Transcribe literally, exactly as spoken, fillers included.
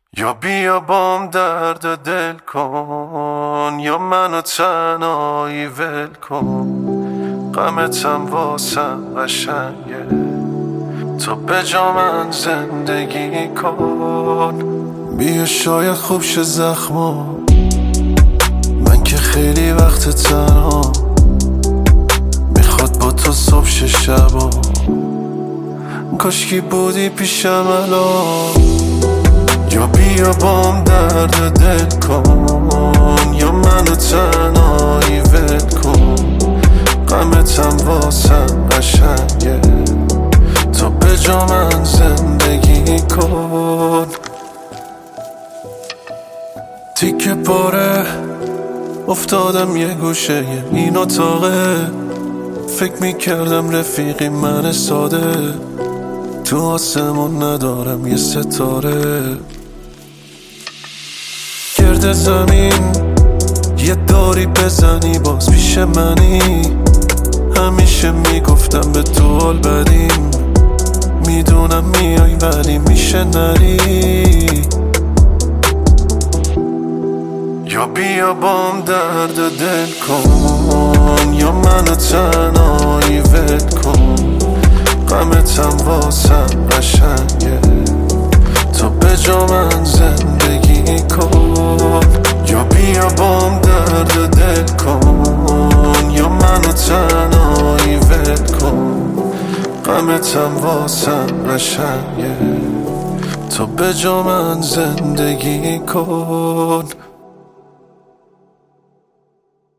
یا بیا بام درد دل کن، یا منو تنهایی ول کن. غمتم واسم قشنگه، تو به جا من زندگی کن. بیا شاید خوب شه زخما، من که خیلی وقت تنها. میخواد با تو صبح شه شبا، کاشکی بودی پیشم الان. یا بیا بام درد دل کن، یا منو تنهایی ول کن. غمتم واسم قشنگه، تو به جا من زندگی کن. تیکه پاره افتادم یه گوشه این اتاقه، فکر میکردم رفیقی من ساده، تو آسمون ندارم یه ستاره. گرد زمین یه داری بزنی باز پیش منی. همیشه میگفتم به تو حال بدیم، میدونم میای ولی میشه نری. یا بیا بام درد دل کن، یا منو تنهایی ول کن. غمتم واسم قشنگه، تو به جا من زندگی کن. یا بیا بام درد دل کن، یا منو تنهایی ول کن. غمتم واسم قشنگه، تو به جا من زندگی کن.